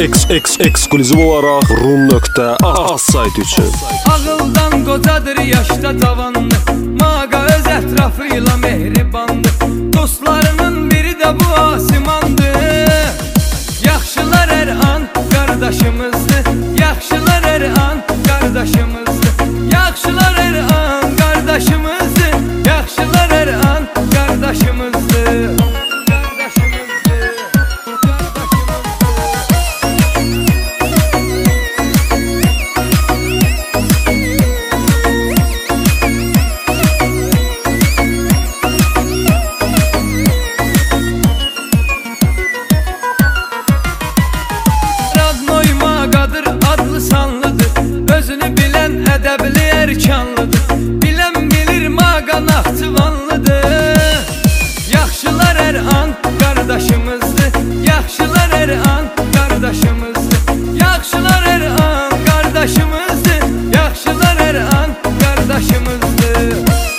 Ekskluziv olaraq rum.az sayt üçün. Ağıldan qocadır, yaşda cavandı, maqa öz ətrafıyla mehribandı. Dostlarının biri də bu asimandı. Yaxşılar hər an qardaşımızdı, yaxşılar hər an qardaşımızdı, yaxşılar hər an qardaşımızdı, yaxşılar hər an qardaşımızdı. Ədəbli erkanlıdır, bilən bilir maqa Naxçıvanlıdır. Yaxşılar hər an qardaşımızdır, yaxşılar hər an qardaşımızdır, yaxşılar hər an qardaşımızdır, yaxşılar hər an qardaşımızdır.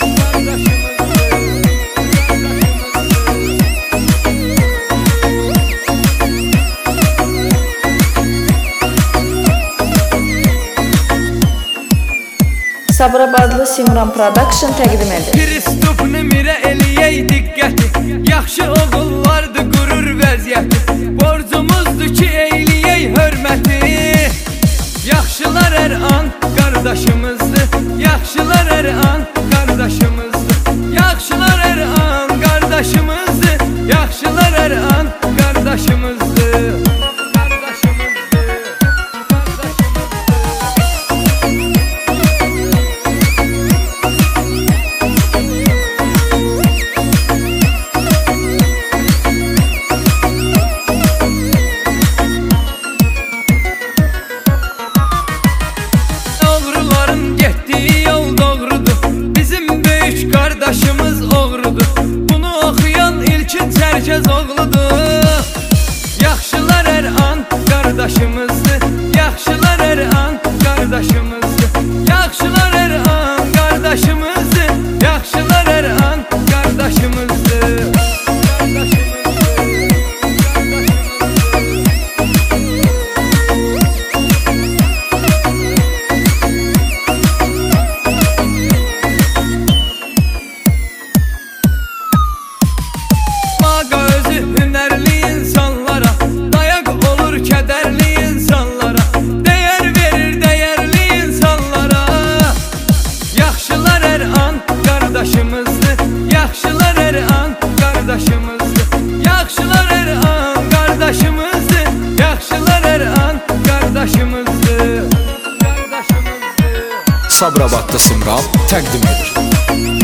Sabirabadlı Simran Production təqdim edir. Kristof nümirə eləyək diqqəti, yaxşı oğullardır qurur vəziyyəti. Borcumuzdur ki eyləyək hörməti. Yaxşılar hər an qardaşımızdır, yaxşılar hər an qardaşımızdır, yaxşılar hər an qardaşımızdır, yaxşılar hər an qardaşımızdır. Qardaşımız oğrudur, bunu oxuyan İlkin Çərkəz oğludur. Yaxşılar hər an qardaşımızdır, yaxşılar hər an qardaşımızdır, yaxşılar hər an qardaşımızdır, yaxşılar hər an qardaşımızdır. Yaxşılar hər an qardaşımızdır, yaxşılar hər an qardaşımızdır, yaxşılar hər an qardaşımızdır. Sabirabadlı Simran təqdim edir.